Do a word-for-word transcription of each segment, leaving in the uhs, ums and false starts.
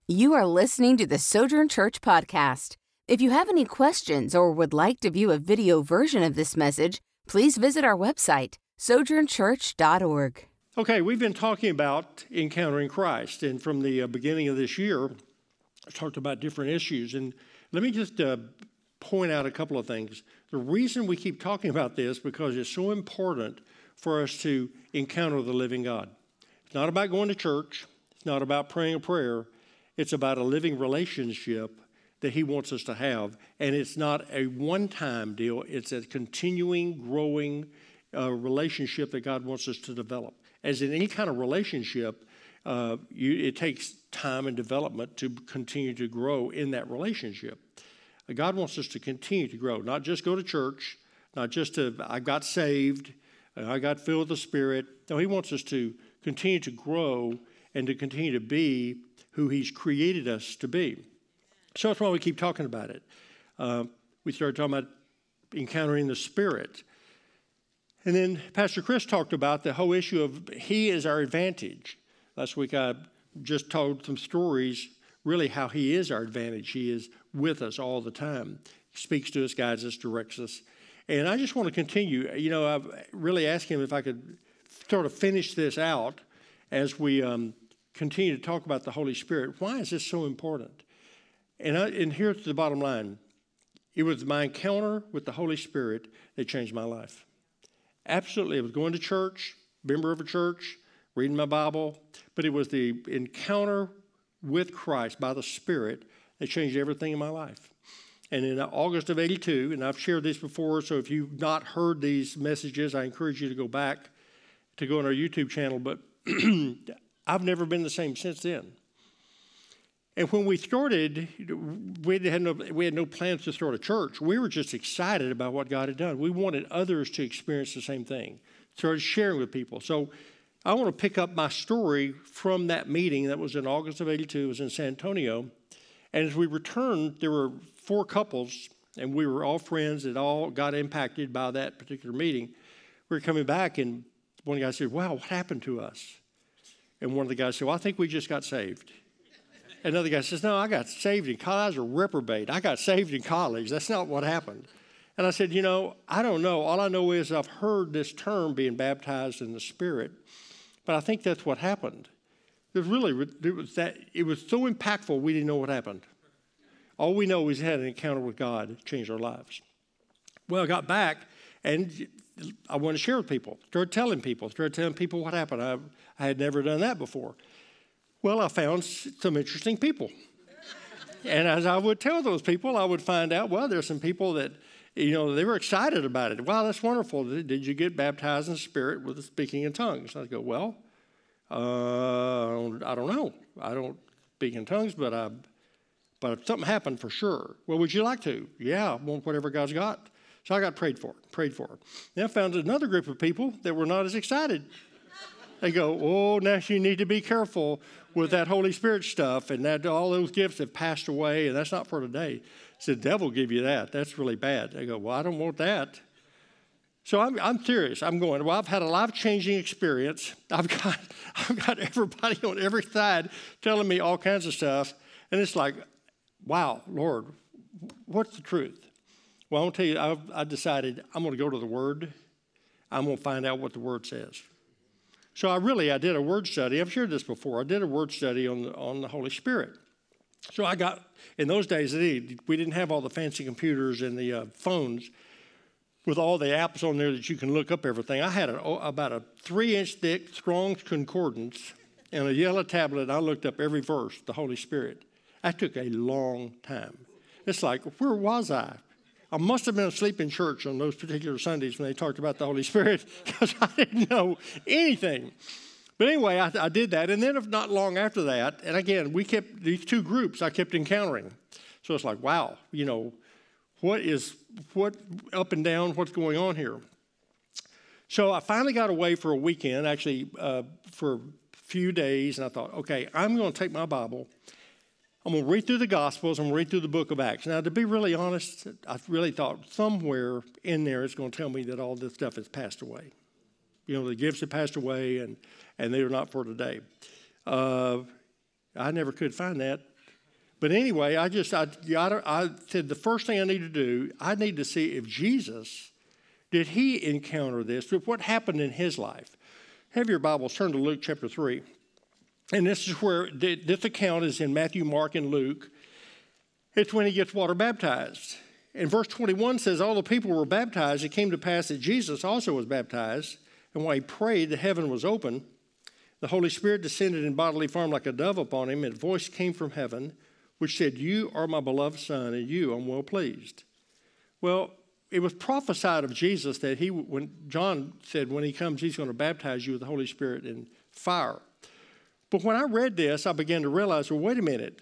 You are listening to the Sojourn Church podcast. If you have any questions or would like to view a video version of this message, please visit our website, sojourn church dot org. Okay, we've been talking about encountering Christ, and from the uh, beginning of this year, I talked about different issues. And let me just uh, point out a couple of things. The reason we keep talking about this because it's so important for us to encounter the living God. It's not about going to church. It's not about praying a prayer. It's about a living relationship that he wants us to have. And it's not a one-time deal. It's a continuing, growing uh, relationship that God wants us to develop. As in any kind of relationship, uh, you, it takes time and development to continue to grow in that relationship. Uh, God wants us to continue to grow, not just go to church, not just to, I got saved, uh, I got filled with the Spirit. No, he wants us to continue to grow and to continue to be who he's created us to be. So that's why we keep talking about it. Uh, we started talking about encountering the Spirit. And then Pastor Chris talked about the whole issue of he is our advantage. Last week I just told some stories, really how he is our advantage. He is with us all the time. He speaks to us, guides us, directs us. And I just want to continue. You know, I've really asked him if I could sort of finish this out as we um, continue to talk about the Holy Spirit. Why is this so important? And, I, and here's the bottom line. It was my encounter with the Holy Spirit that changed my life. Absolutely. It was going to church, member of a church, reading my Bible, but it was the encounter with Christ by the Spirit that changed everything in my life. And in August of eighty-two, and I've shared this before, so if you've not heard these messages, I encourage you to go back to go on our YouTube channel, but I've never been the same since then. And when we started, we had no we had no plans to start a church. We were just excited about what God had done. We wanted others to experience the same thing. Started sharing with people. So I want to pick up my story from that meeting that was in August of eighty-two. It was in San Antonio. And as we returned, there were four couples, and we were all friends that all got impacted by that particular meeting. We were coming back, and one guy said, "Wow, what happened to us?" And one of the guys said, "Well, I think we just got saved." Another guy says, "No, I got saved in college. I was a reprobate. I got saved in college. That's not what happened." And I said, you know, I don't know. All I know is I've heard this term being baptized in the Spirit, but I think that's what happened. It was really, it was that it was so impactful we didn't know what happened. All we know is we had an encounter with God that changed our lives. Well, I got back, and I wanted to share with people. Started telling people. Started telling people what happened. I, I had never done that before. Well, I found some interesting people. And as I would tell those people, I would find out, well, there's some people that, you know, they were excited about it. Wow, that's wonderful. Did you get baptized in the Spirit with the speaking in tongues? And I go, well, uh, I don't know. I don't speak in tongues, but I, but something happened for sure. Well, would you like to? Yeah, I want whatever God's got. So I got prayed for, prayed for. Then I found another group of people that were not as excited. They go, oh, now you need to be careful with that Holy Spirit stuff, and that all those gifts have passed away, and that's not for today. So the devil give you that. That's really bad. They go, well, I don't want that. So I'm, I'm serious. I'm going, well, I've had a life-changing experience. I've got, I've got everybody on every side telling me all kinds of stuff, and it's like, wow, Lord, what's the truth? Well, I'm going to tell you, I've, I decided I'm going to go to the Word. I'm going to find out what the Word says. So I really, I did a word study. I've shared this before. I did a word study on the, on the Holy Spirit. So I got, in those days, we didn't have all the fancy computers and the uh, phones with all the apps on there that you can look up everything. I had a, about a three-inch thick Strong's Concordance and a yellow tablet. I looked up every verse, the Holy Spirit. That took a long time. It's like, where was I? I must have been asleep in church on those particular Sundays when they talked about the Holy Spirit because I didn't know anything. But anyway, I, I did that. And then if not long after that, and again, we kept these two groups I kept encountering. So it's like, wow, you know, what is, what up and down, what's going on here? So I finally got away for a weekend, actually uh, for a few days. And I thought, okay, I'm going to take my Bible. I'm going to read through the Gospels. I'm going to read through the book of Acts. Now, to be really honest, I really thought somewhere in there it's going to tell me that all this stuff has passed away. You know, the gifts have passed away, and, and they are not for today. Uh, I never could find that. But anyway, I just, I, I said the first thing I need to do, I need to see if Jesus, did he encounter this? What happened in his life? Have your Bibles, turn to Luke chapter three. And this is where, this account is in Matthew, Mark, and Luke. It's when he gets water baptized. And verse twenty-one says, all the people were baptized. It came to pass that Jesus also was baptized. And while he prayed, the heaven was open. The Holy Spirit descended in bodily form like a dove upon him, and a voice came from heaven, which said, you are my beloved Son, and you I'm well pleased. Well, it was prophesied of Jesus that he, when John said, when he comes, he's going to baptize you with the Holy Spirit and fire. But when I read this, I began to realize, well, wait a minute.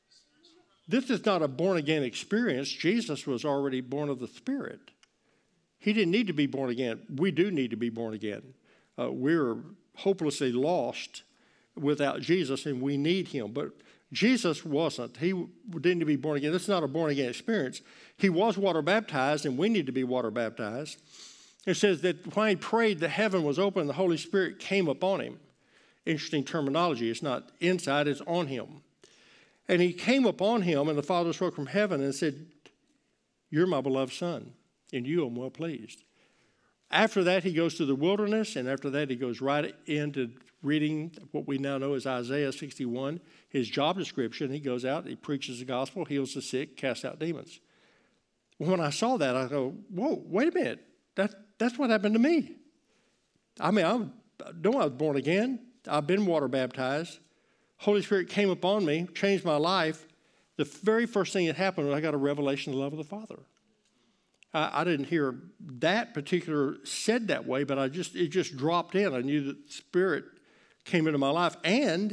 This is not a born-again experience. Jesus was already born of the Spirit. He didn't need to be born again. We do need to be born again. Uh, we're hopelessly lost without Jesus, and we need him. But Jesus wasn't. He didn't need to be born again. This is not a born-again experience. He was water baptized, and we need to be water baptized. It says that when he prayed, the heaven was open, and the Holy Spirit came upon him. Interesting terminology. It's not inside, it's on him. And he came upon him, and the Father spoke from heaven and said, you're my beloved Son, and you I'm well pleased. After that, he goes to the wilderness, and after that, he goes right into reading what we now know as Isaiah sixty-one, his job description. He goes out, he preaches the gospel, heals the sick, casts out demons. When I saw that, I go, whoa, wait a minute. That, that's what happened to me. I mean, I know I was born again. I've been water baptized. Holy Spirit came upon me, changed my life. The very first thing that happened was I got a revelation of the love of the Father. I, I didn't hear that particular said that way, but I just it just dropped in. I knew that the Spirit came into my life. And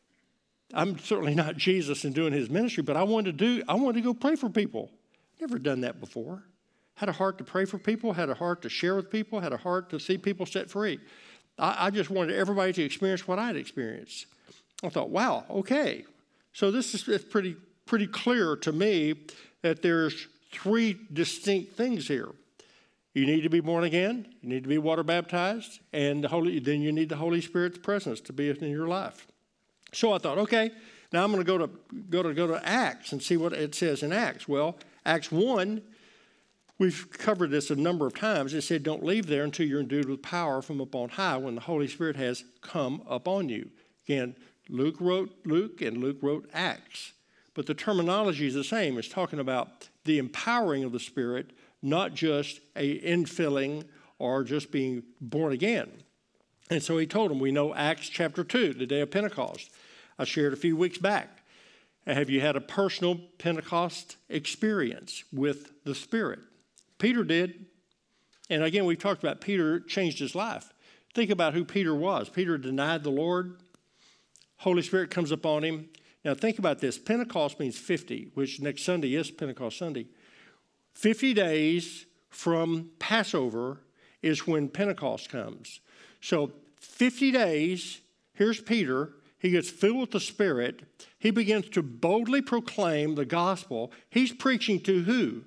I'm certainly not Jesus in doing his ministry, but I wanted to do, I wanted to go pray for people. Never done that before. Had a heart to pray for people, had a heart to share with people, had a heart to see people set free. I, I just wanted everybody to experience what I'd experienced. I thought, wow, okay. So this is it's pretty pretty clear to me that there's three distinct things here. You need to be born again, you need to be water baptized, and the Holy, then you need the Holy Spirit's presence to be in your life. So I thought, okay, now I'm going to go to go to go to Acts and see what it says in Acts. Well, Acts one, we've covered this a number of times. It said, don't leave there until you're endued with power from up on high when the Holy Spirit has come upon you. Again, Luke wrote Luke and Luke wrote Acts. But the terminology is the same. It's talking about the empowering of the Spirit, not just a infilling or just being born again. And so he told them, we know Acts chapter two, the day of Pentecost. I shared a few weeks back. Have you had a personal Pentecost experience with the Spirit? Peter did. And again, we've talked about Peter changed his life. Think about who Peter was. Peter denied the Lord. Holy Spirit comes upon him. Now think about this. Pentecost means fifty, which next Sunday is Pentecost Sunday. fifty days from Passover is when Pentecost comes. So fifty days, here's Peter. He gets filled with the Spirit. He begins to boldly proclaim the gospel. He's preaching to who?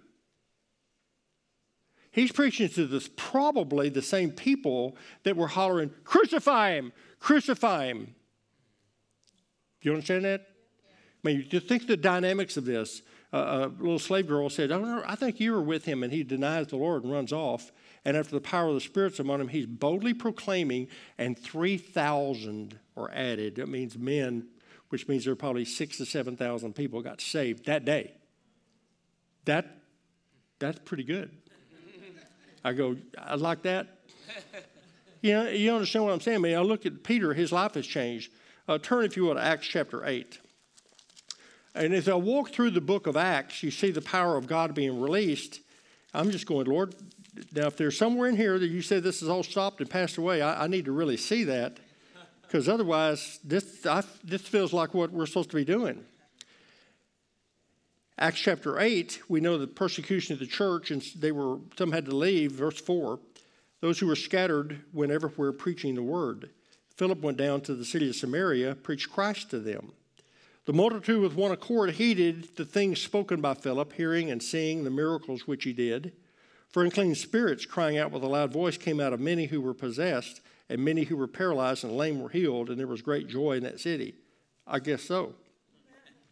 He's preaching to this probably the same people that were hollering, crucify him, crucify him. Do you understand that? I mean, you think the dynamics of this. Uh, a little slave girl said, oh, I think you were with him, and he denies the Lord and runs off. And after the power of the Spirit's upon him, he's boldly proclaiming, and three thousand are added. That means men, which means there are probably six to seven thousand people got saved that day. That, that's pretty good. I go, I like that. You know, you understand what I'm saying? I mean, I look at Peter, his life has changed. Uh, turn, if you will, to Acts chapter eight. And as I walk through the book of Acts, you see the power of God being released. I'm just going, Lord, now if there's somewhere in here that you say this is all stopped and passed away, I, I need to really see that. Because otherwise, this, I, this feels like what we're supposed to be doing. Acts chapter eight, we know the persecution of the church, and they were some had to leave. Verse four, those who were scattered went everywhere preaching the word. Philip went down to the city of Samaria, preached Christ to them. The multitude with one accord heeded the things spoken by Philip, hearing and seeing the miracles which he did. For unclean spirits, crying out with a loud voice, came out of many who were possessed, and many who were paralyzed and lame were healed, and there was great joy in that city. I guess so.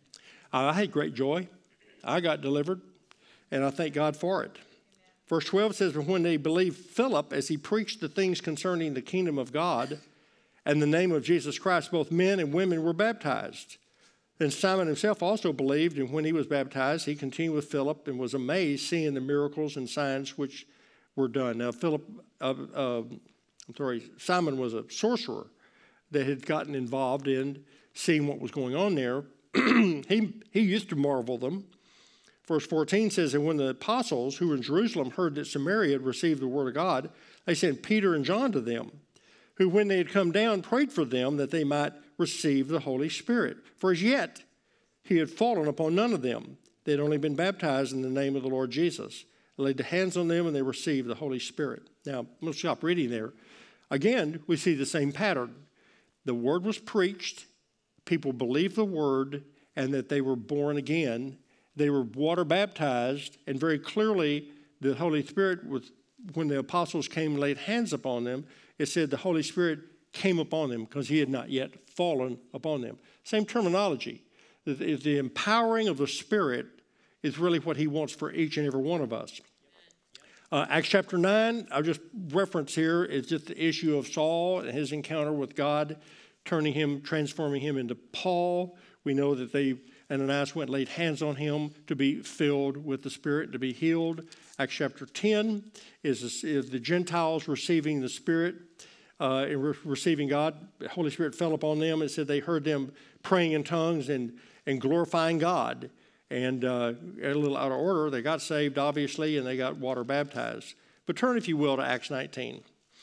I had great joy. I got delivered, and I thank God for it. Verse twelve says, "But when they believed Philip as he preached the things concerning the kingdom of God and the name of Jesus Christ, both men and women were baptized. Then Simon himself also believed, and when he was baptized, he continued with Philip and was amazed, seeing the miracles and signs which were done." Now, Philip, uh, uh, I'm sorry, Simon was a sorcerer that had gotten involved in seeing what was going on there. he, he used to marvel them. Verse fourteen says, "And when the apostles who were in Jerusalem heard that Samaria had received the word of God, they sent Peter and John to them, who, when they had come down, prayed for them that they might receive the Holy Spirit. For as yet he had fallen upon none of them. They had only been baptized in the name of the Lord Jesus. They laid the hands on them, and they received the Holy Spirit." Now, I'm going to stop reading there. Again, we see the same pattern. The word was preached, people believed the word, and that they were born again. They were water baptized, and very clearly the Holy Spirit was, when the apostles came and laid hands upon them, it said the Holy Spirit came upon them because he had not yet fallen upon them. Same terminology. The, the empowering of the Spirit is really what he wants for each and every one of us. Uh, Acts chapter nine, I'll just reference here, is just the issue of Saul and his encounter with God, turning him, transforming him into Paul. We know that they, Ananias went and laid hands on him to be filled with the Spirit, to be healed. Acts chapter ten is, is the Gentiles receiving the Spirit, uh, and re- receiving God. The Holy Spirit fell upon them. It said they heard them praying in tongues and, and glorifying God. And uh, a little out of order, they got saved, obviously, and they got water baptized. But turn, if you will, to Acts nineteen.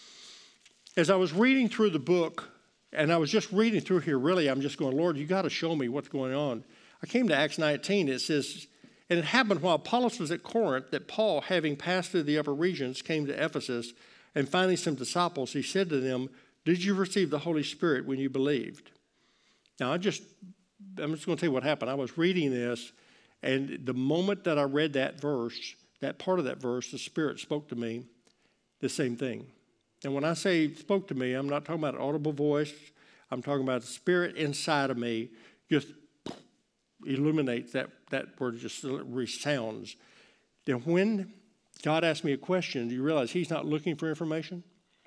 As I was reading through the book, and I was just reading through here, really, I'm just going, Lord, you got to show me what's going on. I came to Acts nineteen. It says, "And it happened while Apollos was at Corinth that Paul, having passed through the upper regions, came to Ephesus, and finding some disciples, he said to them, 'Did you receive the Holy Spirit when you believed?'" Now, I just, I'm just going to tell you what happened. I was reading this, and the moment that I read that verse, that part of that verse, the Spirit spoke to me the same thing. And when I say spoke to me, I'm not talking about an audible voice. I'm talking about the Spirit inside of me just illuminates that, that word, just resounds. Then when God asked me a question, do you realize he's not looking for information?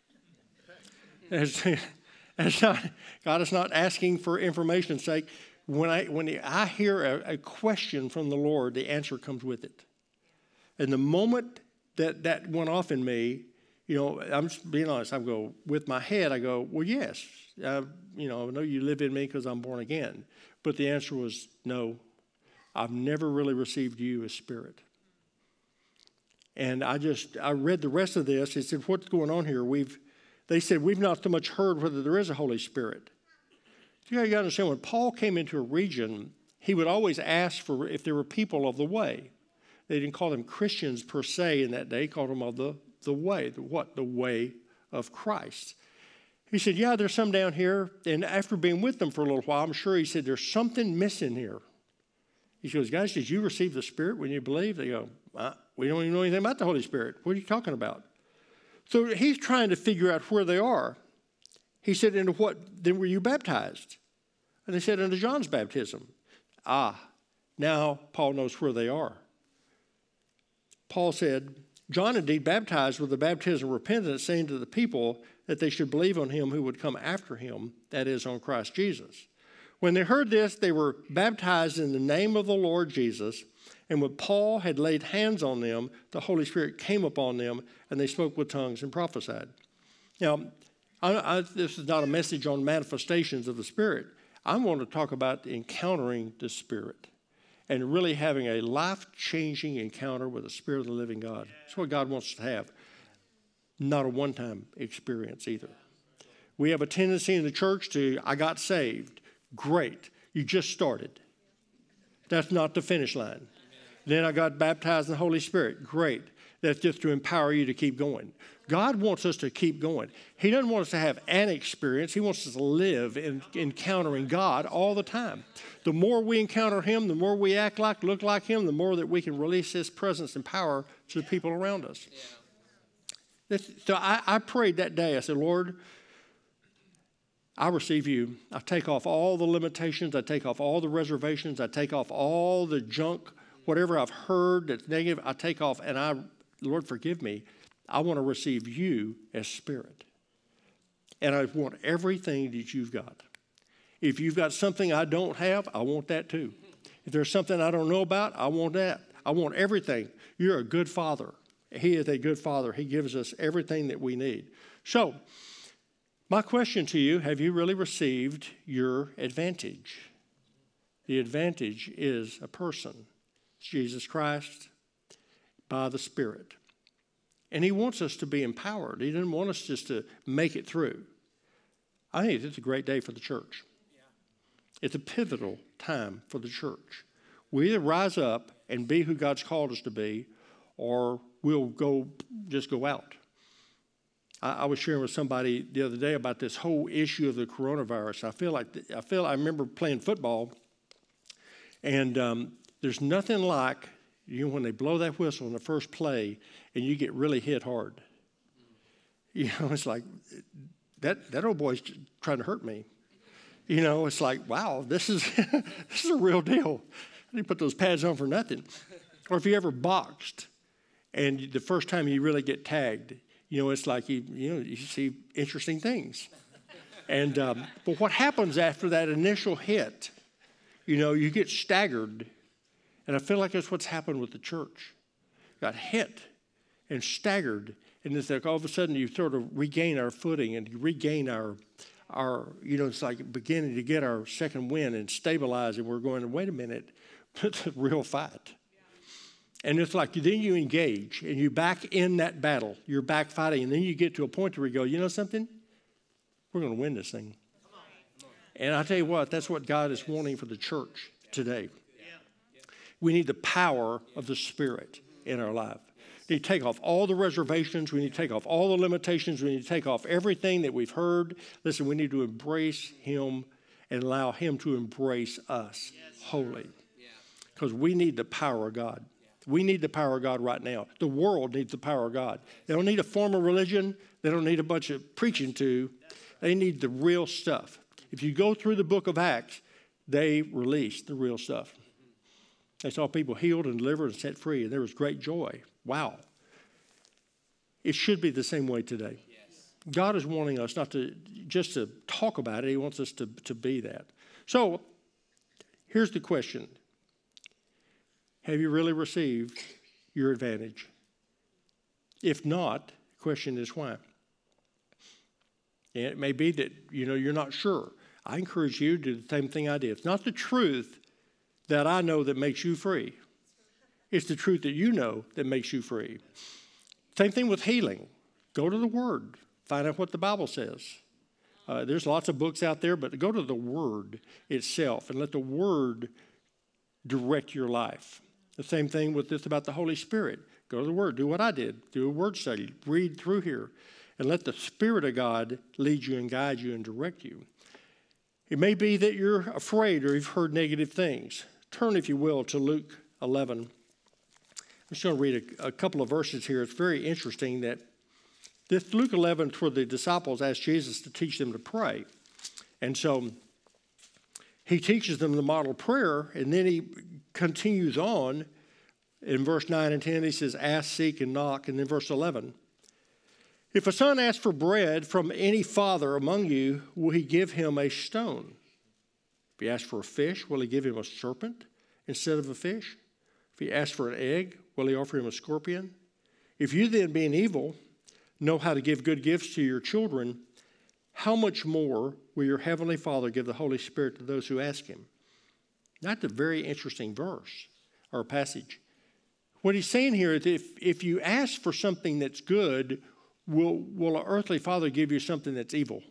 As, as not, God is not asking for information's sake. When I when I hear a, a question from the Lord, the answer comes with it. And the moment that that went off in me, you know, I'm just being honest, I go, with my head, I go, well, yes, I, you know, I know you live in me because I'm born again. But the answer was no, I've never really received you as Spirit. And I just, I read the rest of this. It said, what's going on here? We've, they said, we've not so much heard whether there is a Holy Spirit. You got to understand, when Paul came into a region, he would always ask for if there were people of the way. They didn't call them Christians per se in that day. He called them of the, the way. The what? The way of Christ. He said, yeah, there's some down here. And after being with them for a little while, I'm sure he said, there's something missing here. He goes, guys, did you receive the Spirit when you believe? They go, uh, we don't even know anything about the Holy Spirit. What are you talking about? So he's trying to figure out where they are. He said, into what then were you baptized? And they said, into John's baptism. Ah, now Paul knows where they are. Paul said, John indeed baptized with the baptism of repentance, saying to the people that they should believe on him who would come after him, that is, on Christ Jesus. When they heard this, they were baptized in the name of the Lord Jesus. And when Paul had laid hands on them, the Holy Spirit came upon them, and they spoke with tongues and prophesied. Now, I, I, this is not a message on manifestations of the Spirit. I want to talk about encountering the Spirit and really having a life-changing encounter with the Spirit of the living God. That's what God wants to have. Not a one-time experience either. We have a tendency in the church to, I got saved. Great. You just started. That's not the finish line. Then I got baptized in the Holy Spirit. Great. That's just to empower you to keep going. God wants us to keep going. He doesn't want us to have an experience. He wants us to live in encountering God all the time. The more we encounter him, the more we act like, look like him, the more that we can release his presence and power to the people around us. Yeah. So I, I prayed that day. I said, Lord, I receive you. I take off all the limitations. I take off all the reservations. I take off all the junk, whatever I've heard that's negative, I take off, and I, Lord, forgive me. I want to receive you as Spirit. And I want everything that you've got. If you've got something I don't have, I want that too. If there's something I don't know about, I want that. I want everything. You're a good Father. He is a good Father. He gives us everything that we need. So, my question to you, have you really received your advantage? The advantage is a person. It's Jesus Christ by the Spirit. And he wants us to be empowered. He doesn't want us just to make it through. I think it's a great day for the church. Yeah. It's a pivotal time for the church. We either rise up and be who God's called us to be, or we'll go just go out. I, I was sharing with somebody the other day about this whole issue of the coronavirus. I feel like I feel I remember playing football, and um, there's nothing like, you know, when they blow that whistle in the first play and you get really hit hard. You know, it's like, that, that old boy's trying to hurt me. You know, it's like, wow, this is this is a real deal. I didn't put those pads on for nothing. Or if you ever boxed and the first time you really get tagged, you know, it's like you, you know, you see interesting things. And um, but what happens after that initial hit, you know, you get staggered. And I feel like that's what's happened with the church. Got hit and staggered. And it's like all of a sudden you sort of regain our footing and you regain our, our, you know, it's like beginning to get our second wind and stabilize. And we're going, wait a minute, it's a real fight. And it's like then you engage and you're back in that battle. You're back fighting. And then you get to a point where you go, you know something? We're going to win this thing. And I tell you what, that's what God is wanting for the church today. We need the power of the Spirit in our life. We need to take off all the reservations. We need to take off all the limitations. We need to take off everything that we've heard. Listen, we need to embrace Him and allow Him to embrace us wholly. Because we need the power of God. We need the power of God right now. The world needs the power of God. They don't need a form of religion. They don't need a bunch of preaching to. They need the real stuff. If you go through the book of Acts, they released the real stuff. They saw people healed and delivered and set free, and there was great joy. Wow. It should be the same way today. Yes. God is wanting us not to just to talk about it. He wants us to, to be that. So here's the question. Have you really received your advantage? If not, the question is why? And it may be that, you know, you're not sure. I encourage you to do the same thing I did. It's not the truth that I know that makes you free. It's the truth that you know that makes you free. Same thing with healing. Go to the Word. Find out what the Bible says. Uh, there's lots of books out there, but go to the Word itself and let the Word direct your life. The same thing with this about the Holy Spirit. Go to the Word. Do what I did. Do a word study. Read through here. And let the Spirit of God lead you and guide you and direct you. It may be that you're afraid or you've heard negative things. Turn, if you will, to Luke eleven. I'm just going to read a, a couple of verses here. It's very interesting that this Luke eleven, where the disciples asked Jesus to teach them to pray. And so he teaches them the model prayer, and then he continues on in verse nine and ten. He says, ask, seek, and knock. And then verse eleven. If a son asks for bread from any father among you, will he give him a stone? If he asks for a fish, will he give him a serpent instead of a fish? If he asks for an egg, will he offer him a scorpion? If you then, being evil, know how to give good gifts to your children, how much more will your heavenly Father give the Holy Spirit to those who ask him? That's a very interesting verse or passage. What he's saying here is if, if you ask for something that's good, Will, will an earthly father give you something that's evil?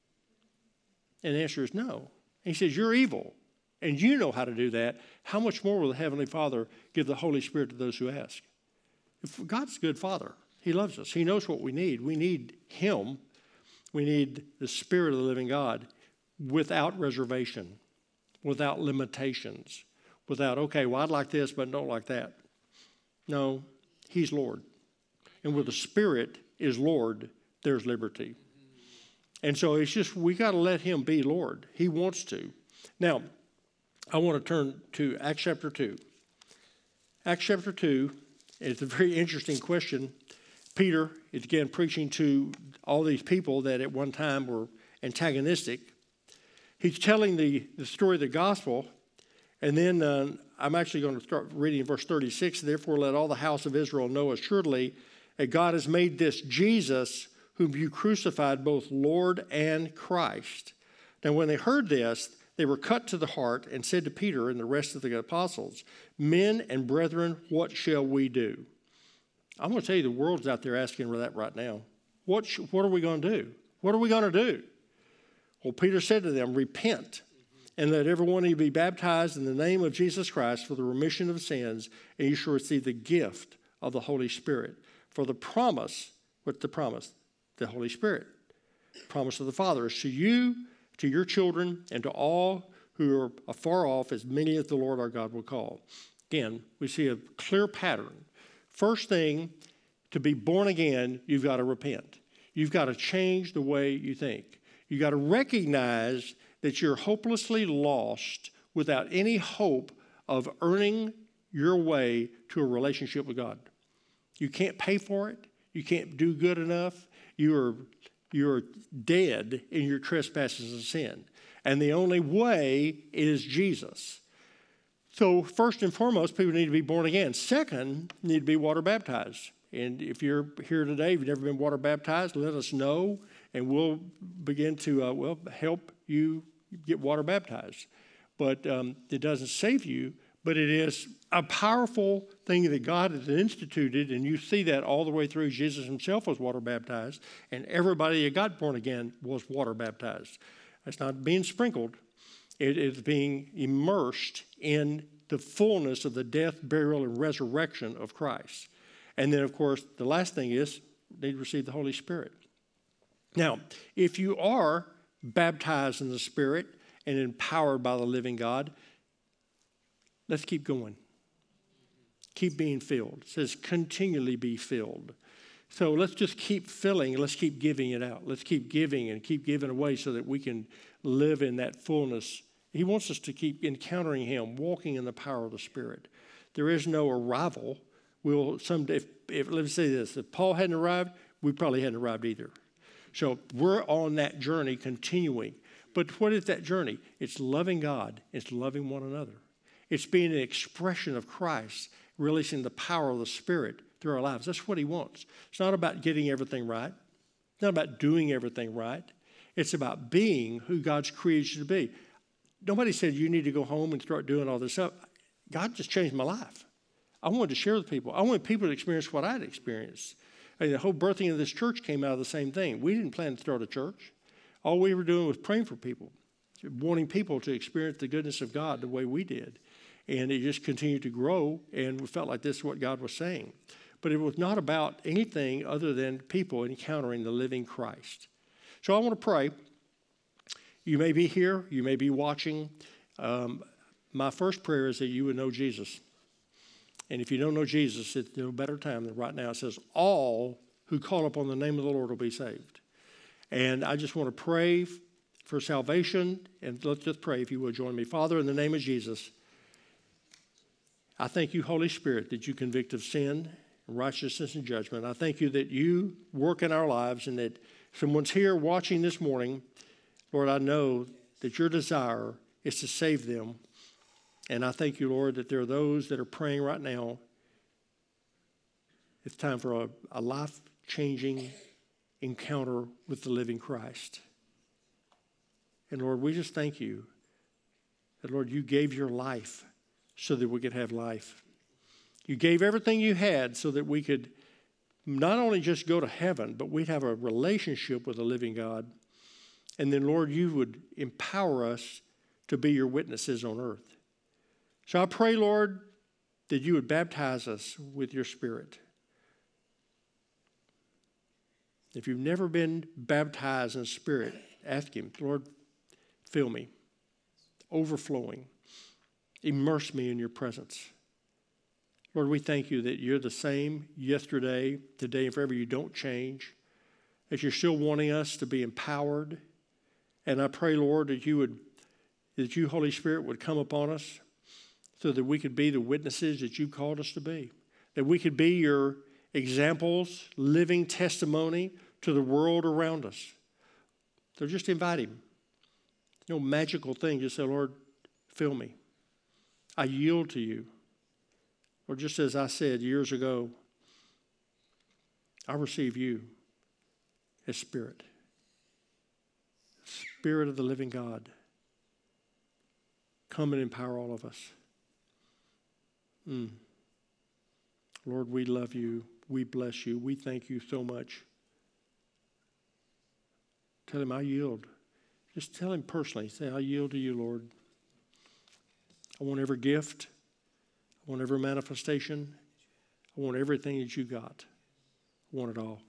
And the answer is no. And he says, you're evil, and you know how to do that. How much more will the Heavenly Father give the Holy Spirit to those who ask? If God's a good Father. He loves us. He knows what we need. We need Him. We need the Spirit of the living God without reservation, without limitations, without, okay, well, I'd like this, but don't like that. No, He's Lord. And where the Spirit is Lord, there's liberty. And so it's just, we got to let him be Lord. He wants to. Now, I want to turn to Acts chapter two. Acts chapter two, it's a very interesting question. Peter is again preaching to all these people that at one time were antagonistic. He's telling the, the story of the gospel, and then uh, I'm actually going to start reading verse thirty-six. Therefore, let all the house of Israel know assuredly that God has made this Jesus, whom you crucified, both Lord and Christ. Now, when they heard this, they were cut to the heart and said to Peter and the rest of the apostles, men and brethren, what shall we do? I'm going to tell you, the world's out there asking for that right now. What, sh- what are we going to do? What are we going to do? Well, Peter said to them, repent and let every one of you be baptized in the name of Jesus Christ for the remission of sins, and you shall receive the gift of the Holy Spirit. For the promise, what's the promise? The Holy Spirit. The promise of the Father is to you, to your children, and to all who are afar off, as many as the Lord our God will call. Again, we see a clear pattern. First thing, to be born again, you've got to repent. You've got to change the way you think. You've got to recognize that you're hopelessly lost without any hope of earning your way to a relationship with God. You can't pay for it. You can't do good enough. You are You're dead in your trespasses and sin. And the only way is Jesus. So first and foremost, people need to be born again. Second, need to be water baptized. And if you're here today, if you've never been water baptized, let us know, and we'll begin to uh, well help you get water baptized. But um, it doesn't save you, but it is a powerful thing that God has instituted, and you see that all the way through. Jesus himself was water baptized, and everybody that got born again was water baptized. It's not being sprinkled. It is being immersed in the fullness of the death, burial, and resurrection of Christ. And then, of course, the last thing is they receive the Holy Spirit. Now, if you are baptized in the Spirit and empowered by the living God, let's keep going. Keep being filled. It says continually be filled. So let's just keep filling. Let's keep giving it out. Let's keep giving and keep giving away so that we can live in that fullness. He wants us to keep encountering him, walking in the power of the Spirit. There is no arrival. We'll someday, if, if, let me say this, if Paul hadn't arrived, we probably hadn't arrived either. So we're on that journey continuing. But what is that journey? It's loving God. It's loving one another. It's being an expression of Christ, releasing the power of the Spirit through our lives. That's what he wants. It's not about getting everything right. It's not about doing everything right. It's about being who God's created you to be. Nobody said you need to go home and start doing all this stuff. God just changed my life. I wanted to share with people. I wanted people to experience what I'd experienced. I mean, the whole birthing of this church came out of the same thing. We didn't plan to start a church. All we were doing was praying for people, wanting people to experience the goodness of God the way we did. And it just continued to grow, and we felt like this is what God was saying. But it was not about anything other than people encountering the living Christ. So I want to pray. You may be here. You may be watching. Um, my first prayer is that you would know Jesus. And if you don't know Jesus, it's no better time than right now. It says, all who call upon the name of the Lord will be saved. And I just want to pray for salvation. And let's just pray, if you would join me. Father, in the name of Jesus, I thank you, Holy Spirit, that you convict of sin, righteousness, and judgment. I thank you that you work in our lives, and that someone's here watching this morning. Lord, I know that your desire is to save them. And I thank you, Lord, that there are those that are praying right now. It's time for a, a life-changing encounter with the living Christ. And Lord, we just thank you that, Lord, you gave your life so that we could have life. You gave everything you had so that we could not only just go to heaven, but we'd have a relationship with the living God. And then, Lord, you would empower us to be your witnesses on earth. So I pray, Lord, that you would baptize us with your Spirit. If you've never been baptized in Spirit, ask him, Lord, fill me, overflowing. Immerse me in your presence. Lord, we thank you that you're the same yesterday, today, and forever. You don't change. that you're still wanting us to be empowered. And I pray, Lord, that you would, that you, Holy Spirit, would come upon us so that we could be the witnesses that you called us to be, that we could be your examples, living testimony to the world around us. So just invite him. No magical thing. Just say, Lord, fill me. I yield to you. Or just as I said years ago, I receive you as Spirit. Spirit of the living God. Come and empower all of us. Mm. Lord, we love you. We bless you. We thank you so much. Tell him I yield. Just tell him personally. Say, I yield to you, Lord. I want every gift. I want every manifestation. I want everything that you got. I want it all.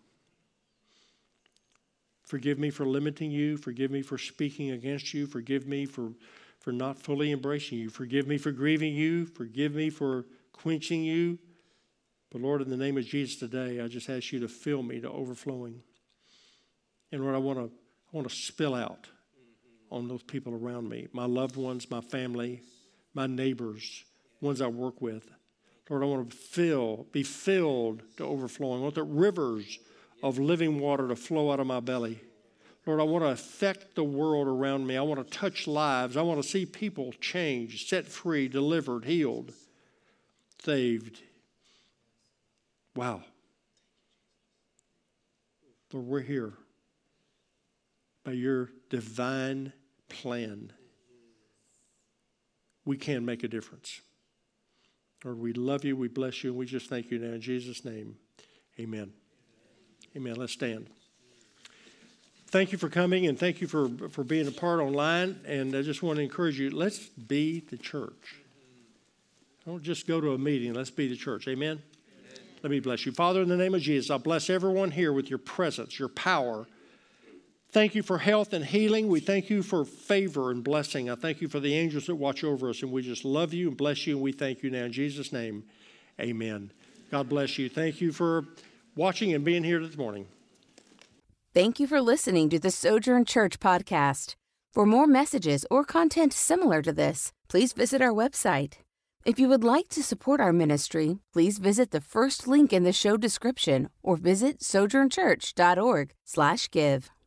Forgive me for limiting you. Forgive me for speaking against you. Forgive me for, for not fully embracing you. Forgive me for grieving you. Forgive me for quenching you. But Lord, in the name of Jesus today, I just ask you to fill me to overflowing. And Lord, I want to I want to spill out on those people around me, my loved ones, my family, my neighbors, ones I work with. Lord, I want to fill, be filled to overflowing. I want the rivers of living water to flow out of my belly. Lord, I want to affect the world around me. I want to touch lives. I want to see people changed, set free, delivered, healed, saved. Wow. Lord, we're here by your divine plan. We can make a difference. Lord, we love you, we bless you, and we just thank you now in Jesus' name. Amen. Amen. Let's stand. Thank you for coming, and thank you for, for being a part online. And I just want to encourage you, let's be the church. Don't just go to a meeting. Let's be the church. Amen? Amen. Let me bless you. Father, in the name of Jesus, I bless everyone here with your presence, your power. Thank you for health and healing. We thank you for favor and blessing. I thank you for the angels that watch over us, and we just love you and bless you, and we thank you now in Jesus' name. Amen. God bless you. Thank you for watching and being here this morning. Thank you for listening to the Sojourn Church podcast. For more messages or content similar to this, please visit our website. If you would like to support our ministry, please visit the first link in the show description or visit sojournchurch dot org slash give.